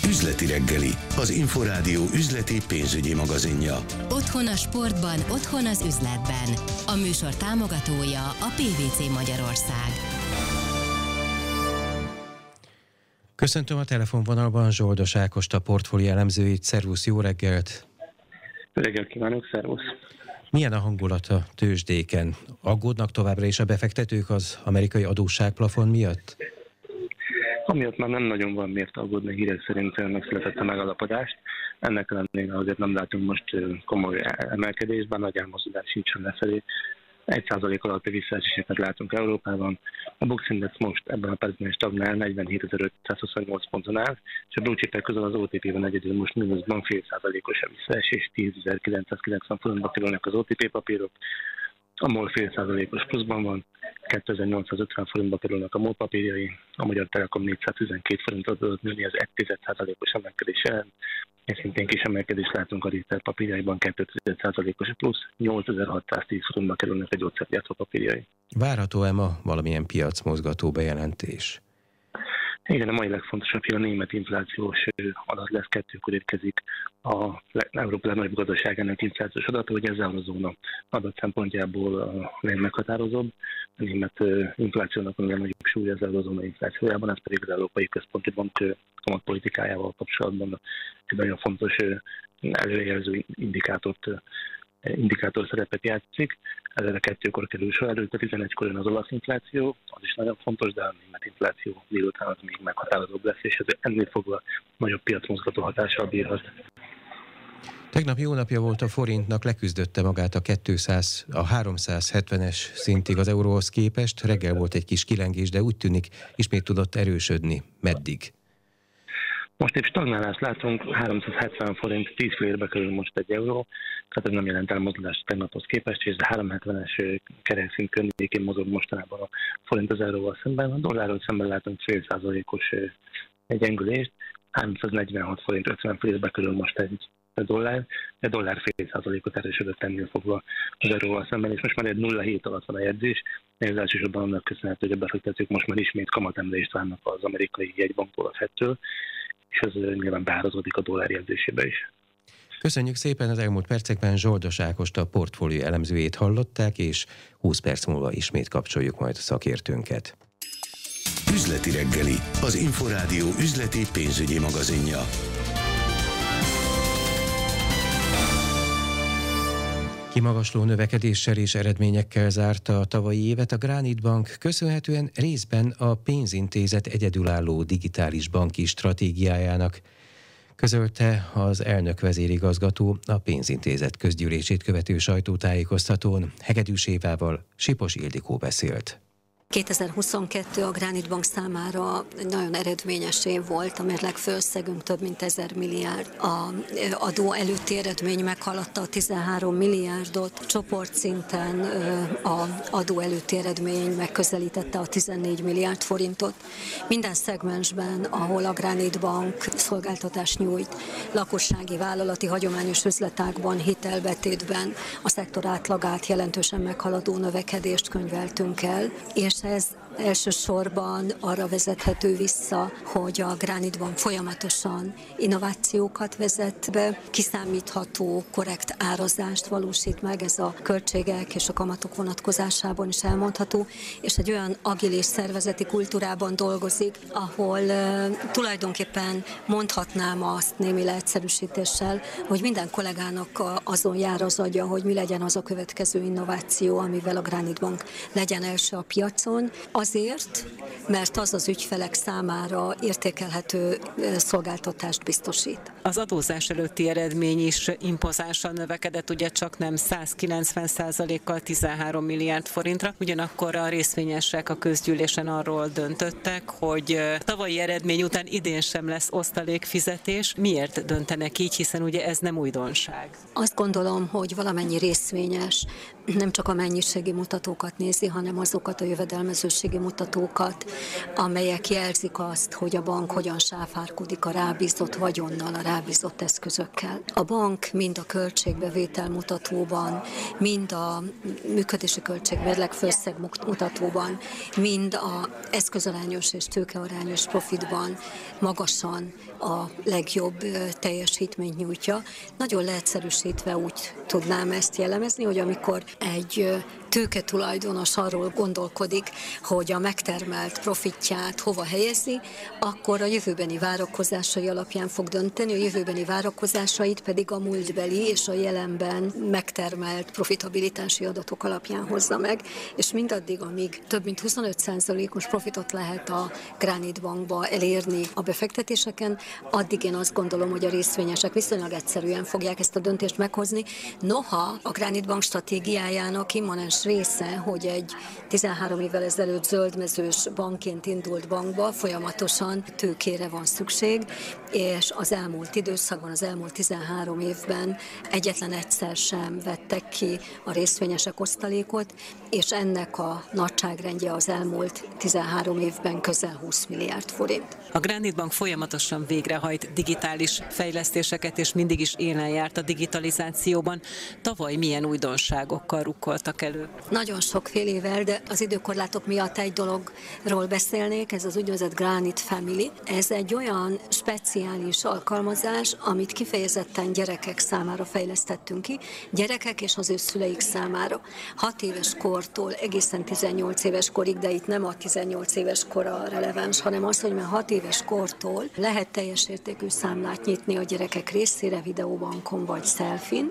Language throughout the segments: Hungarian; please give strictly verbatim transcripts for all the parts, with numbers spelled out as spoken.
Üzleti reggeli, az Inforádió üzleti pénzügyi magazinja. Otthon a sportban, otthon az üzletben. A műsor támogatója a pé vé cé Magyarország. Köszöntöm a telefonvonalban Zsoldos Ágost, a portfólió elemzőit. Szervusz, jó reggelt! Jó reggelt kívánok, szervusz! Milyen a hangulat a tőzsdéken? Aggódnak továbbra is a befektetők az amerikai adósságplafon miatt? Amiatt már nem nagyon van miért aggódni, hírek szerint megszületett a megalapodást. Ennek ellenére azért nem látunk most komoly emelkedésben, nagy elmozdulás sincsen lefelé. egy százalék alatti visszaeséseket látunk Európában. A Bux Index most ebben a percben stagnál, negyvenhétezer-ötszázhuszonnyolc ponton áll, és a blue chipek közül az o té pé-ben egyedül most mínuszban fél százalékos a visszaesés, tízezer-kilencszázkilencven forintba kerülnek az o té pé papírok. A MOL fél százalékos pluszban van, kétezer-nyolcszázötven forintba kerülnek a MOL papírjai, a Magyar Telekom négyszáztizenkét forintot tudott nőni az egy tized százalékos emelkedés ellen, és szintén kis emelkedést látunk a Richter papírjaiban, két százalékos plusz, nyolcezer-hatszáztíz forintba kerülnek a gyógyszergyártó papírjai. Várható-e ma valamilyen piacmozgató bejelentés? Igen, a mai legfontosabb, hogy a német inflációs adat lesz, kettőkor érkezik a Európa legnagyobb gazdaságának inflációs adata, hogy ez a zóna adat szempontjából a legmeghatározóbb. A német inflációnak a legnagyobb súlya az eurozóna inflációjában, ez pedig az Európai Központi Bank kamatpolitikájával kapcsolatban egy nagyon fontos előrejelző indikátort indikátor szerepet játszik. Ezzel a kettőkor kerül sor, előtte tizenegykor jön az olasz infláció, az is nagyon fontos, de a német infláció délután az még meghatározóbb lesz, és ez ennél fogva nagyobb piacmozgató hatással bírhat. Tegnap jó napja volt a forintnak, leküzdötte magát a kétszáz, a háromszázhetvenes szintig az euróhoz képest. Reggel volt egy kis kilengés, de úgy tűnik, ismét tudott erősödni. Meddig? Most egy stagnálást látunk, háromszázhetven forint, tíz fillérbe kerül most egy euró, tehát ez nem jelent elmozdulást tegnaphoz képest, és a háromszázhetvenes kerekszint környékén mozog mostanában a forint az euróval szemben. A dollárról szemben látunk fél százalékos gyengülést, háromszáznegyvenhat forint, ötven fillérbe kerül most egy dollár, de dollár fél százalékot erősödött ennél fogva az euróval szemben, és most már egy nulla hét alatt van a jegyzés, ez elsősorban annak köszönhető, hogy a befektetők most már ismét kamatemelést várnak az amerikai jegybanktól, a Fedtől, és ez nyilván beárazódik a dollár jegyzésébe is. Köszönjük szépen, az elmúlt percekben Zsoldos Ágost, a portfólió elemzőjét hallották, és húsz perc múlva ismét kapcsoljuk majd a szakértőnket. Üzleti reggeli, az Inforádió üzleti pénzügyi magazinja. Kimagasló növekedéssel és eredményekkel zárta a tavalyi évet a Granite Bank, köszönhetően részben a pénzintézet egyedülálló digitális banki stratégiájának, közölte az elnök vezérigazgató a pénzintézet közgyűlését követő sajtótájékoztatón. Hegedűs Évával Sipos Ildikó beszélt. kétezer-huszonkettő a Granite Bank számára egy nagyon eredményes év volt, a mérleg főösszegünk több mint ezer milliárd. A adó előtti eredmény meghaladta a tizenhárom milliárdot, csoportszinten az adó előtti eredmény megközelítette a tizennégy milliárd forintot. Minden szegmensben, ahol a Granite Bank szolgáltatást nyújt, lakossági, vállalati, hagyományos üzletágban, hitelbetétben a szektor átlagát jelentősen meghaladó növekedést könyveltünk el, és ez elsősorban arra vezethető vissza, hogy a Granite Bank folyamatosan innovációkat vezet be, kiszámítható, korrekt árazást valósít meg, ez a költségek és a kamatok vonatkozásában is elmondható, és egy olyan agilis szervezeti kultúrában dolgozik, ahol uh, tulajdonképpen mondhatnám azt némi leegyszerűsítéssel, hogy minden kollégának azon jár az agya, hogy mi legyen az a következő innováció, amivel a Granite Bank legyen első a piacon. Azért, mert az az ügyfelek számára értékelhető szolgáltatást biztosít. Az adózás előtti eredmény is impozánsan növekedett, ugye csak nem százkilencven százalékkal tizenhárom milliárd forintra, ugyanakkor a részvényesek a közgyűlésen arról döntöttek, hogy tavalyi eredmény után idén sem lesz osztalékfizetés. Miért döntenek így, hiszen ugye ez nem újdonság? Azt gondolom, hogy valamennyi részvényes nem csak a mennyiségi mutatókat nézi, hanem azokat a jövedelmezőségi mutatókat, amelyek jelzik azt, hogy a bank hogyan sáfárkodik a rábízott vagyonnal, a rábízott eszközökkel. A bank mind a költségbevétel mutatóban, mind a működési költség mérlegfőszeg mutatóban, mind a eszközarányos és tőkearányos profitban magasan a legjobb teljesítményt nyújtja. Nagyon leegyszerűsítve úgy tudnám ezt jellemezni, hogy amikor egy tőketulajdonos arról gondolkodik, hogy a megtermelt profitját hova helyezi, akkor a jövőbeni várakozásai alapján fog dönteni, a jövőbeni várakozásait pedig a múltbeli és a jelenben megtermelt profitabilitási adatok alapján hozza meg, és mindaddig, amíg több mint huszonöt százalékos profitot lehet a Granite Bankba elérni a befektetéseken, addig én azt gondolom, hogy a részvényesek viszonylag egyszerűen fogják ezt a döntést meghozni. Noha a Granite Bank stratégiájának immanens része, hogy egy tizenhárom évvel ezelőtt zöldmezős bankként indult bankba folyamatosan tőkére van szükség, és az elmúlt időszakban, az elmúlt tizenhárom évben egyetlen egyszer sem vettek ki a részvényesek osztalékot, és ennek a nagyságrendje az elmúlt tizenhárom évben közel húsz milliárd forint. A Granite Bank folyamatosan végrehajt digitális fejlesztéseket, és mindig is élen járt a digitalizációban. Tavaly milyen újdonságokkal rukkoltak elő? Nagyon sokfélével, de az időkorlátok miatt egy dologról beszélnék, ez az úgynevezett Granite Family. Ez egy olyan speciális alkalmazás, amit kifejezetten gyerekek számára fejlesztettünk ki, gyerekek és az ő szüleik számára. hat éves kortól egészen tizennyolc éves korig, de itt nem a tizennyolc éves kor a releváns, hanem az, hogy már hat éves kortól lehet teljes értékű számlát nyitni a gyerekek részére videóbankon vagy selfin,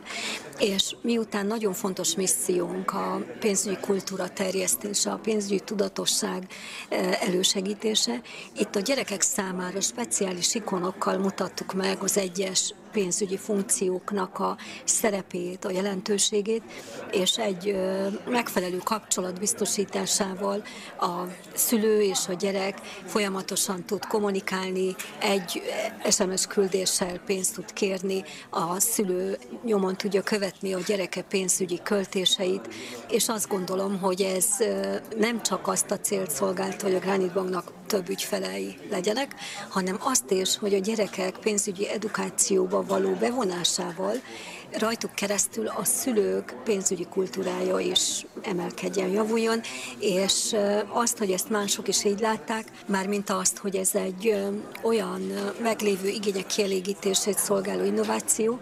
és miután nagyon fontos missziónk a pénzügyi kultúra terjesztése, a pénzügyi tudatosság elősegítése, itt a gyerekek számára speciális ikonokkal mutattuk meg az egyes pénzügyi funkcióknak a szerepét, a jelentőségét, és egy megfelelő kapcsolat biztosításával a szülő és a gyerek folyamatosan tud kommunikálni, egy es em es küldéssel pénzt tud kérni, a szülő nyomon tudja követni a gyereke pénzügyi költéseit, és azt gondolom, hogy ez nem csak azt a célt szolgálta, hogy a Granite Banknak több ügyfelei legyenek, hanem azt is, hogy a gyerekek pénzügyi edukációba való bevonásával rajtuk keresztül a szülők pénzügyi kultúrája is emelkedjen, javuljon, és azt, hogy ezt mások is így látták, mármint azt, hogy ez egy olyan meglévő igények kielégítését szolgáló innováció,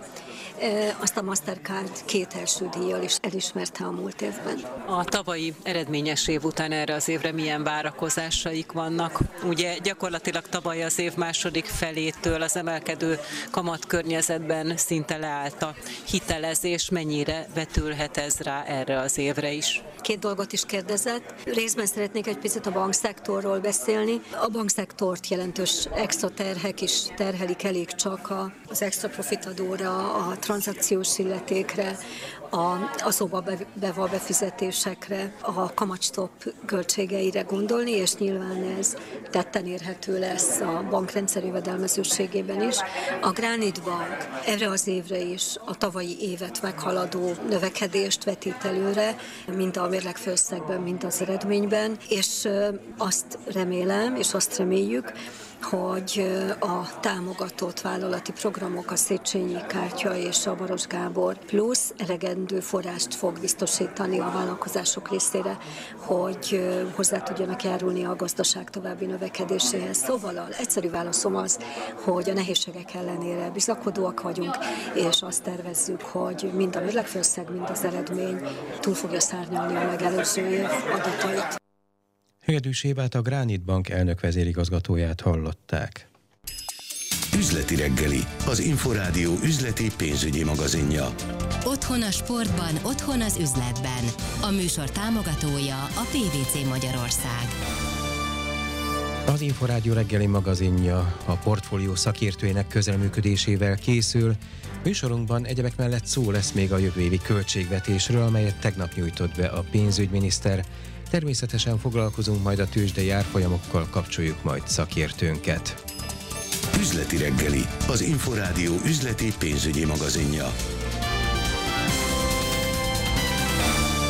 azt a Mastercard két első díjjal is elismerte a múlt évben. A tavalyi eredményes év után erre az évre milyen várakozásaik vannak? Ugye gyakorlatilag tavaly az év második felétől az emelkedő kamatkörnyezetben szinte leállt a hitelezés. Mennyire vetülhet ez rá erre az évre is? Két dolgot is kérdezett. Részben szeretnék egy picit a bankszektorról beszélni. A bankszektort jelentős extra terhek is terhelik elég csak az extra profitadóra, a tranzakciós illetékre, a, a szóbabeva befizetésekre, a kamatstop költségeire gondolni, és nyilván ez tetten érhető lesz a bankrendszer jövedelmezőségében is. A Granite Bank erre az évre is a tavalyi évet meghaladó növekedést vetít előre, mind a mérlegfőszegben, mind az eredményben, és azt remélem, és azt reméljük, hogy a támogatott vállalati programok, a Széchenyi kártya és a Baros Gábor plusz elegendő forrást fog biztosítani a vállalkozások részére, hogy hozzá tudjanak járulni a gazdaság további növekedéséhez. Szóval az egyszerű válaszom az, hogy a nehézségek ellenére bizakodóak vagyunk, és azt tervezzük, hogy mind a mérlegfőszeg, mind az eredmény túl fogja szárnyalni a megelőző év adatait. Hegedűs Évát, a Granite Bank elnök vezérigazgatóját hallották. Üzleti reggeli, az Inforádió üzleti pénzügyi magazinja. Otthon a sportban, otthon az üzletben. A műsor támogatója a pé vé cé Magyarország. Az Inforádió reggeli magazinja a portfólió szakértőinek közelműködésével készül. Műsorunkban egyebek mellett szó lesz még a jövő évi költségvetésről, amelyet tegnap nyújtott be a pénzügyminiszter. Természetesen foglalkozunk majd a tőzsdei árfolyamokkal, kapcsoljuk majd szakértőnket. Üzleti reggeli, az Inforádió üzleti pénzügyi magazinja.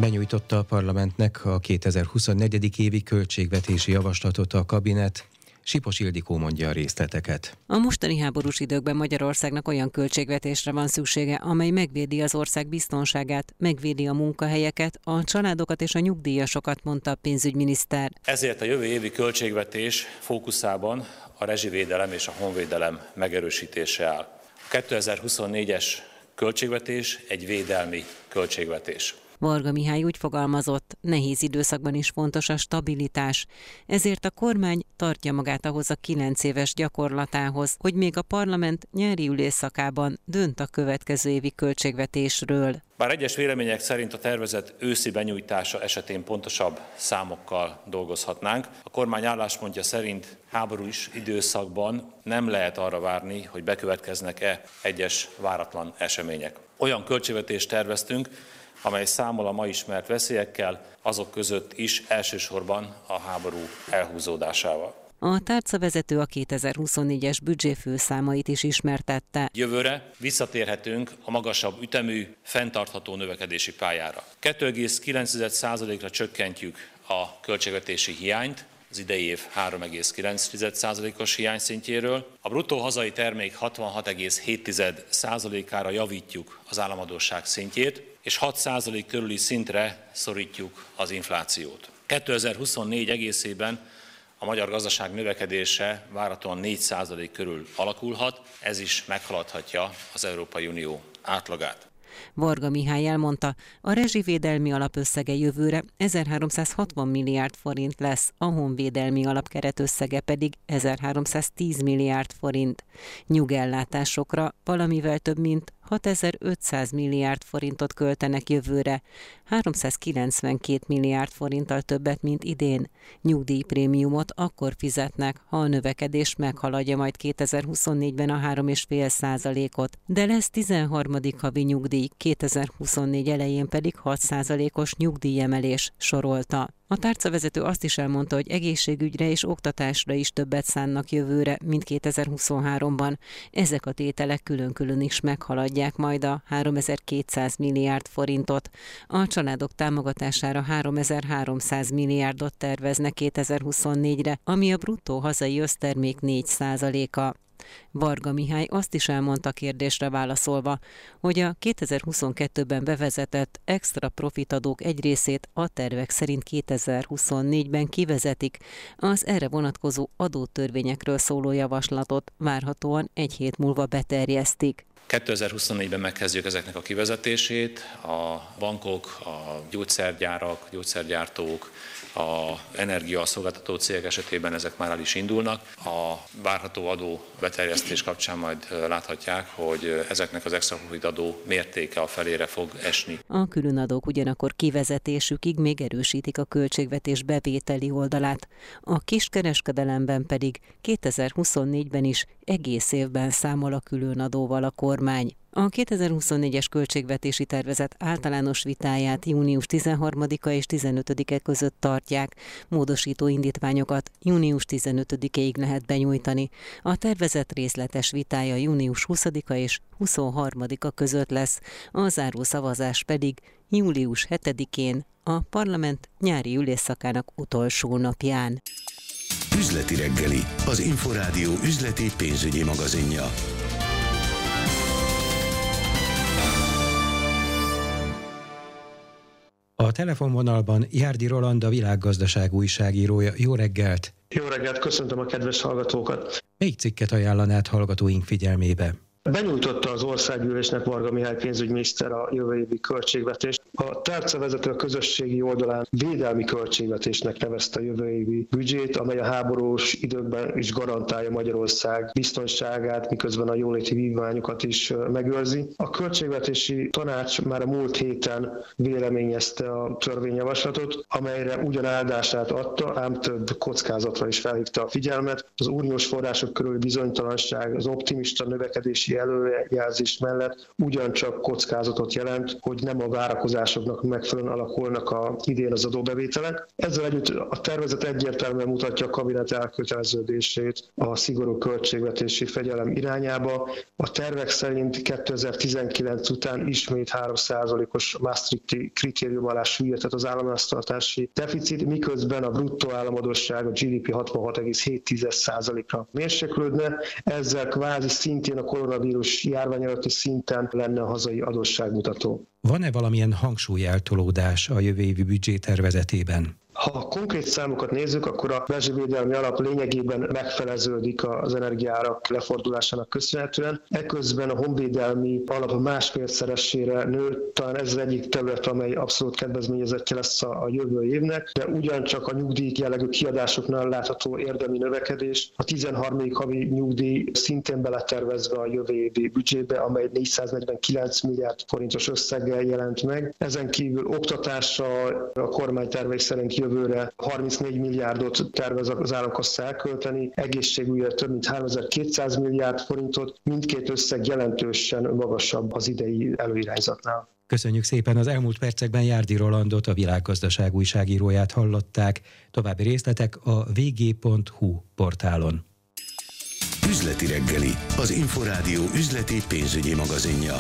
Benyújtotta a parlamentnek a kétezer-huszonnégy. évi költségvetési javaslatot a kabinet. Sipos Ildikó mondja a részleteket. A mostani háborús időkben Magyarországnak olyan költségvetésre van szüksége, amely megvédi az ország biztonságát, megvédi a munkahelyeket, a családokat és a nyugdíjasokat, mondta a pénzügyminiszter. Ezért a jövő évi költségvetés fókuszában a rezsivédelem és a honvédelem megerősítése áll. A kétezer-huszonnégyes költségvetés egy védelmi költségvetés. Varga Mihály úgy fogalmazott, nehéz időszakban is fontos a stabilitás, ezért a kormány tartja magát ahhoz a kilenc éves gyakorlatához, hogy még a parlament nyári ülésszakában dönt a következő évi költségvetésről. Bár egyes vélemények szerint a tervezet őszi benyújtása esetén pontosabb számokkal dolgozhatnánk, a kormány álláspontja szerint háborús időszakban nem lehet arra várni, hogy bekövetkeznek-e egyes váratlan események. Olyan költségvetést terveztünk, amely számol a ma ismert veszélyekkel, azok között is elsősorban a háború elhúzódásával. A tárcavezető a kétezer-huszonnégyes büdzsé főszámait is ismertette. Jövőre visszatérhetünk a magasabb ütemű, fenntartható növekedési pályára. kettő egész kilenc százalékra csökkentjük a költségvetési hiányt, az idei év három egész kilenc százalékos hiányszintjéről. A bruttó hazai termék hatvanhat egész hét százalékára javítjuk az államadósság szintjét, és hat százalék körüli szintre szorítjuk az inflációt. kétezer-huszonnégy egészében a magyar gazdaság növekedése várhatóan négy százalék körül alakulhat, ez is meghaladhatja az Európai Unió átlagát. Varga Mihály elmondta, a rezsivédelmi alapösszege jövőre ezerháromszázhatvan milliárd forint lesz, a honvédelmi alapkeretösszege pedig ezerháromszáztíz milliárd forint. Nyugellátásokra valamivel több mint hatezer-ötszáz milliárd forintot költenek jövőre, háromszázkilencvenkét milliárd forinttal többet, mint idén. Nyugdíjprémiumot akkor fizetnek, ha a növekedés meghaladja majd kétezer-huszonnégyben a három egész öt százalékot, de lesz tizenharmadik havi nyugdíj, kétezer-huszonnégy elején pedig hat százalékos nyugdíjemelés, sorolta. A tárcavezető azt is elmondta, hogy egészségügyre és oktatásra is többet szánnak jövőre, mint kétezer-huszonháromban. Ezek a tételek külön-külön is meghaladják majd a háromezer-kétszáz milliárd forintot. A családok támogatására háromezer-háromszáz milliárdot terveznek kétezer-huszonnégyre, ami a bruttó hazai össztermék négy százaléka. Varga Mihály azt is elmondta kérdésre válaszolva, hogy a kétezer-huszonkettőben bevezetett extra profitadók egy részét a tervek szerint kétezer-huszonnégyben kivezetik, az erre vonatkozó adótörvényekről szóló javaslatot várhatóan egy hét múlva beterjesztik. kétezer-huszonnégyben megkezdjük ezeknek a kivezetését, a bankok, a gyógyszergyárak, gyógyszergyártók, a energiaszolgáltató cégek esetében ezek már el is indulnak. A várható adó beterjesztés kapcsán majd láthatják, hogy ezeknek az extra profit adó mértéke a felére fog esni. A különadók ugyanakkor kivezetésükig még erősítik a költségvetés bevételi oldalát. A kiskereskedelemben pedig kétezer-huszonnégyben is egész évben számol a különadóval a kormány. A kétezer-huszonnégyes költségvetési tervezet általános vitáját június tizenharmadika és tizenötödike között tartják. Módosító indítványokat június tizenötödikéig lehet benyújtani. A tervezet részletes vitája június huszadika és huszonharmadika között lesz, a záró szavazás pedig július hetedikén, a parlament nyári ülésszakának utolsó napján. Üzleti reggeli, az Inforádió üzleti pénzügyi magazinja. A telefonvonalban Járdi Roland, a Világgazdaság újságírója. Jó reggelt! Jó reggelt, köszöntöm a kedves hallgatókat! Melyik cikket ajánlanád hallgatóink figyelmébe? Benyújtotta az országgyűlésnek Varga Mihály pénzügyminiszter a jövő évi költségvetést. A tárcavezető a közösségi oldalán védelmi költségvetésnek nevezte a jövő évi büdzsét, amely a háborús időkben is garantálja Magyarország biztonságát, miközben a jóléti vívmányokat is megőrzi. A költségvetési tanács már a múlt héten véleményezte a törvényjavaslatot, amelyre ugyan áldását adta, ám több kockázatra is felhívta a figyelmet. Az uniós források körüli bizonytalanság, az optimista növekedési piaci előrejelzés mellett ugyancsak kockázatot jelent, hogy nem a várakozásoknak megfelelően alakulnak a idén az adóbevételek. Ezzel együtt a tervezet egyértelműen mutatja a kabinet elköteleződését a szigorú költségvetési fegyelem irányába. A tervek szerint kétezer-tizenkilenc után ismét három százalékos Maastrichti kritérium alá süllyedhet az államháztartási deficit, miközben a bruttó államadósság a gé dé pé hatvanhat egész hét százalékra mérséklődne. Ezzel kvázi szintén a koronavírus járvány előtti szinten lenne a hazai adósságmutató. Van-e valamilyen hangsúlyeltolódás a jövő évi büdzsé tervezetében? Ha a konkrét számokat nézzük, akkor a rezsivédelmi alap lényegében megfeleződik az energiaárak lefordulásának köszönhetően. Eközben a honvédelmi alap másfélszeresére nő, talán ez az egyik terület, amely abszolút kedvezményezettje lesz a jövő évnek, de ugyancsak a nyugdíj jellegű kiadásoknál látható érdemi növekedés. A tizenharmadik havi nyugdíj szintén beletervezve a jövő évi büdzsébe, amely négyszáznegyvenkilenc milliárd forintos összeggel jelent meg. Ezen kívül oktatásra a kormány tervei szerint jövőre harmincnégy milliárdot tervez az államkassa elkölteni, egészségügyre több mint háromezer-kétszáz milliárd forintot, mindkét összeg jelentősen magasabb az idei előirányzatnál. Köszönjük szépen, az elmúlt percekben Járdi Rolandot, a Világgazdaság újságíróját hallották. További részletek a vé gé pont hú portálon. Üzleti reggeli, az Inforádió üzleti pénzügyi magazinja.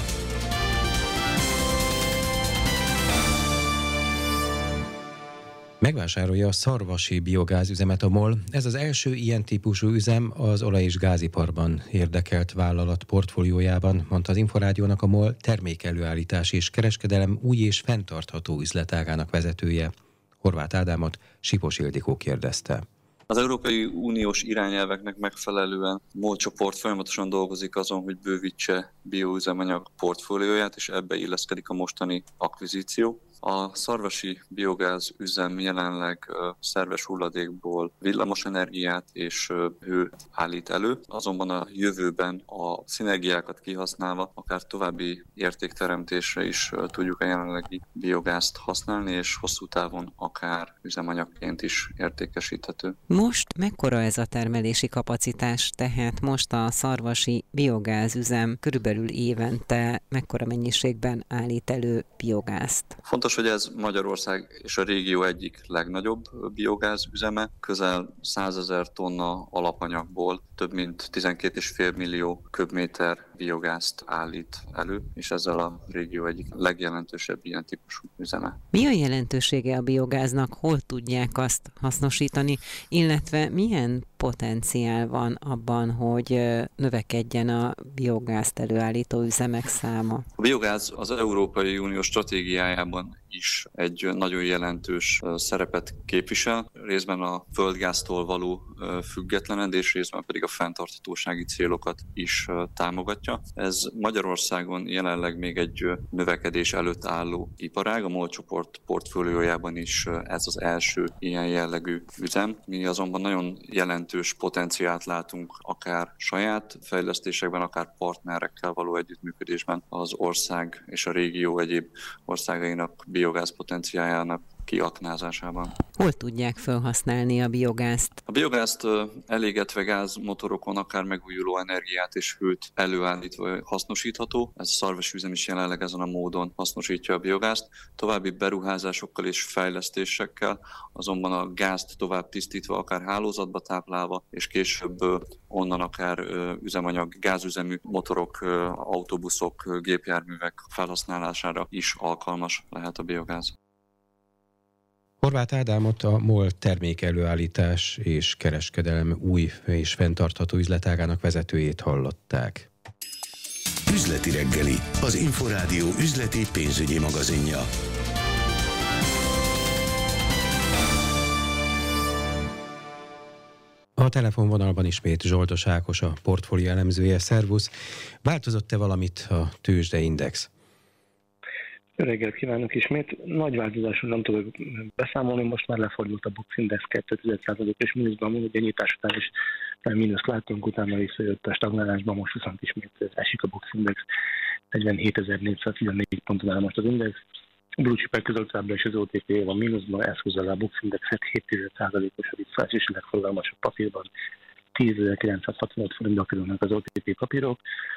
Megvásárolja a szarvasi biogázüzemet a MOL. Ez az első ilyen típusú üzem az olaj- és gáziparban érdekelt vállalat portfóliójában, mondta az Inforádiónak a MOL termékelőállítás és kereskedelem új és fenntartható üzletágának vezetője. Horváth Ádámot Sipos Ildikó kérdezte. Az Európai Uniós irányelveknek megfelelően MOL csoport folyamatosan dolgozik azon, hogy bővítse bioüzemanyag portfólióját, és ebbe illeszkedik a mostani akvizíció. A szarvasi biogáz üzem jelenleg szerves hulladékból villamosenergiát és hőt állít elő, azonban a jövőben a szinergiákat kihasználva akár további értékteremtésre is tudjuk a jelenlegi biogázt használni, és hosszú távon akár üzemanyagként is értékesíthető. Most mekkora ez a termelési kapacitás? Tehát most a szarvasi biogáz üzem körülbelül évente mekkora mennyiségben állít elő biogázt? Fontos, hogy ez Magyarország és a régió egyik legnagyobb biogáz üzeme. Közel százezer tonna alapanyagból több mint tizenkét egész öt millió köbméter biogázt állít elő, és ezzel a régió egyik legjelentősebb ilyen típusú üzeme. Mi a jelentősége a biogáznak? Hol tudják azt hasznosítani, illetve milyen potenciál van abban, hogy növekedjen a biogázt előállító üzemek száma? A biogáz az Európai Unió stratégiájában is egy nagyon jelentős szerepet képvisel, részben a földgáztól való függetlenedés, részben pedig a fenntarthatósági célokat is támogatja. Ez Magyarországon jelenleg még egy növekedés előtt álló iparág, a MOL csoport portfóliójában is ez az első ilyen jellegű üzem. Mi azonban nagyon jelentős potenciált látunk akár saját fejlesztésekben, akár partnerekkel való együttműködésben az ország és a régió egyéb országainak biogáz potenciáljának kiaknázásában. Hol tudják felhasználni a biogázt? A biogázt elégetve gázmotorokon akár megújuló energiát és hőt előállítva hasznosítható. Ez a szarvasi üzem is jelenleg ezen a módon hasznosítja a biogázt. További beruházásokkal és fejlesztésekkel, azonban a gázt tovább tisztítva, akár hálózatba táplálva, és később onnan akár üzemanyag, gázüzemű motorok, autóbuszok, gépjárművek felhasználására is alkalmas lehet a biogáz. Horváth Ádámot, a MOL termékelőállítás és kereskedelem új és fenntartható üzletágának vezetőjét hallották. Üzleti reggeli, az Inforádió üzleti pénzügyi magazinja. A telefonvonalban ismét Zsoldos Ákos, a portfólió elemzője. Szervusz! Változott-e valamit a tőzsdeindex? Jó reggelt kívánok ismét. Nagy változáson nem tudok beszámolni, most már lefordult a Bux Index kettő egész egy százalékos mínuszban, ugye nyitás után is mínuszt láttunk, utána visszajött a stagnálásban, most viszont ismét esik a Bux Index, negyvenhétezer-négyszáztizennégy ponton áll most az index. A blue chipek között továbbra is az o té pé van mínuszban, ez húzza le a Bux Indexet hét egész egy százalékos a visszaesés, legforgalmasabb papírban tízezer-kilencszázhatvanöt forintba kerülnek az o té pé papírok.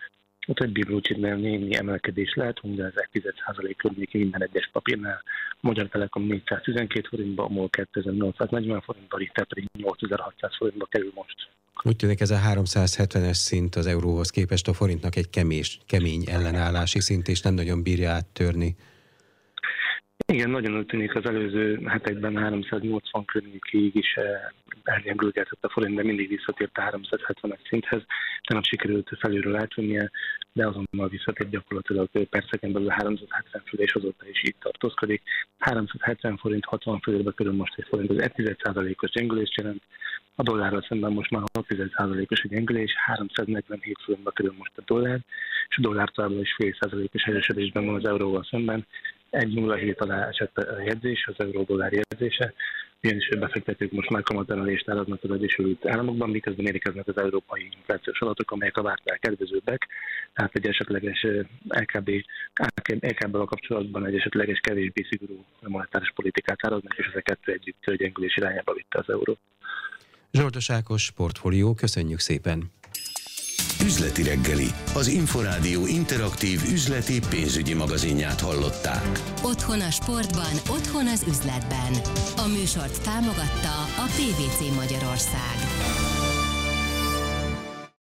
A többi blue chipnél némi emelkedés látunk, de ez egy tíz százalék környéki minden egyes papírnál. A Magyar Telekom négyszáztizenkét forintba, a MOL kétezer-nyolcszáznegyven forintba, a Richter pedig nyolcezer-hatszáz forintba kerül most. Úgy tűnik, ez a háromszázhetvenes szint az euróhoz képest a forintnak egy kemés, kemény ellenállási szint, és nem nagyon bírja áttörni. Igen, nagyon úgy tűnik, az előző hetekben háromszáznyolcvan környékig is elgyengülgetett a forint, de mindig visszatért a háromszázhetvenes szinthez. Tegnap sikerült felülről átvennie, de azonnal visszatért gyakorlatilag perceken belül háromszázhetven fölé, és azóta is itt tartózkodik. háromszázhetven forint, hatvan fölérbe körül most egy forint, az egy tíz százalékos gyengülést jelent. A dollárral szemben most már hat százalékos a gyengülés, háromszáznegyvenhét forintba körül most a dollár, és a dollár továbbra is fél százalékos erősödésben van az euróval szemben. egy nulla hét alá esett a jegyzés, az euró-dollár jegyzése, ugyanis befektetők most már kamatemelést áraznak az Egyesült Államokban, miközben érkeznek az európai inflációs adatok, amelyek a vártnál kedvezőbbek, tehát egy esetleges el ká bé, el ká bé-vel kapcsolatban egy esetleges kevésbé szigorú monetáris politikát áraznak, és ez a kettő együtt gyengülés irányába vitte az euró. Zsoldos Ákos, Portfólió, köszönjük szépen! Üzleti reggeli, az Inforádió interaktív üzleti pénzügyi magazinját hallották. Otthon a sportban, otthon az üzletben. A műsort támogatta a pé vé cé Magyarország.